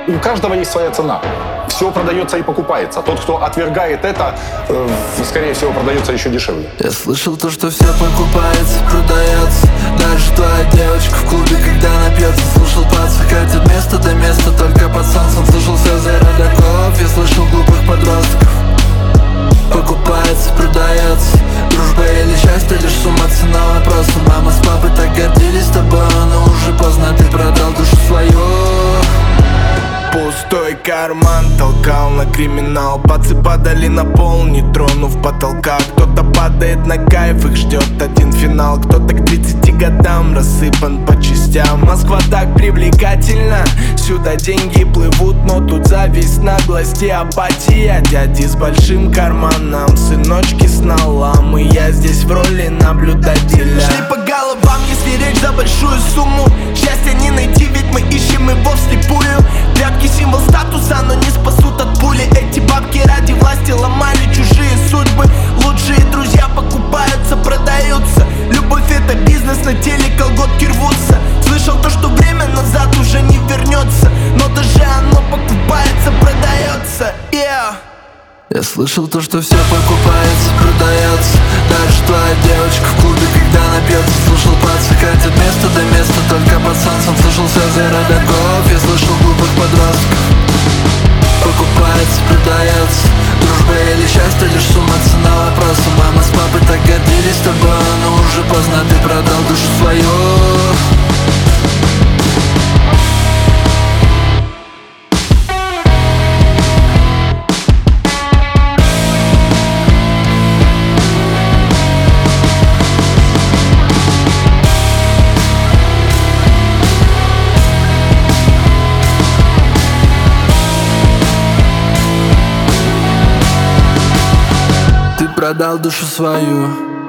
У каждого есть своя цена. Все продается и покупается. Тот, кто отвергает это, скорее всего, продается еще дешевле. Я слышал то, что все покупается, продается. Даже твоя девочка в клубе, когда напьется. Слушал пацак от места до места, только под солнцем. Слушал все за родаков, я слышал глупых подростков. Покупается, продается. Дружба или счастье, лишь сумма цена вопроса. Мама с папой так гордились тобой, но уже поздно, ты продал душу свою. Пустой карман толкал на криминал. Пацы падали на пол, не тронув потолка. Кто-то падает на кайф, их ждет один финал. Кто-то к 30 годам рассыпан по частям. Москва так привлекательна, сюда деньги плывут, но тут зависть, наглость и апатия. Дяди с большим карманом, сыночки с налам, и я здесь в роли наблюдателя. Шли по головам, если речь за большую сумму. Счастья не найти, ведь мы ищем его вслепую. Тряпки символ статуса, но не спасут от пули. Эти бабки ради власти ломали чужие судьбы. Лучшие друзья покупаются, продаются. Любовь это бизнес, на теле колготки рвутся. Слышал то, что время назад уже не вернется, но даже оно покупается, продается, yeah. Я слышал то, что все покупается, продается. Даже твоя девочка в клубе, когда напьется. Слушал пацак от места до места, только под солнцем. Слушал все за родаков, я слышал глупых подростков. Покупается, продается. Дружба или счастье, лишь сумма цена вопроса. Мама с папой так гордились тобой, но уже поздно, ты продал душу свою. Продал душу свою.